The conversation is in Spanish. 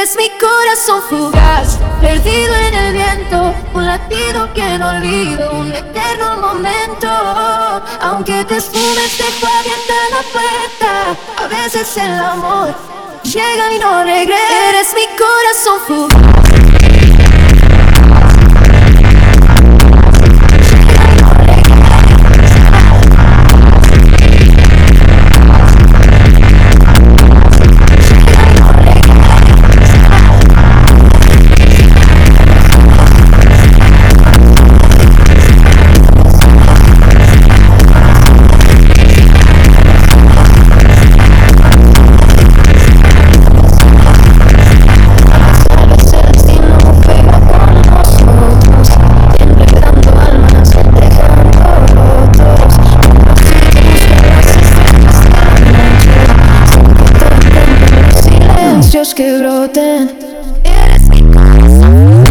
Eres mi corazón fugaz, perdido en el viento, un latido que no olvido, un eterno momento. Aunque te esfumes, dejo abierta la puerta. A veces el amor llega y no regresa. Eres mi corazón fugaz. Que broten. Eres mi corazón.